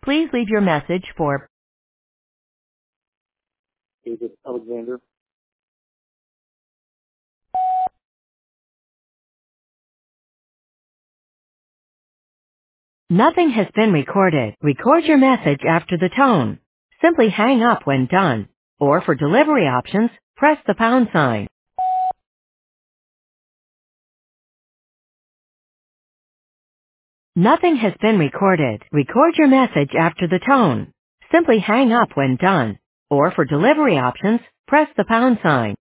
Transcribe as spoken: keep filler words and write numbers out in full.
Please leave your message for David Alexander. Nothing has been recorded. Record your message after the tone. Simply hang up when done. Or for delivery options, press the pound sign. Nothing has been recorded. Record your message after the tone. Simply hang up when done. Or for delivery options, press the pound sign.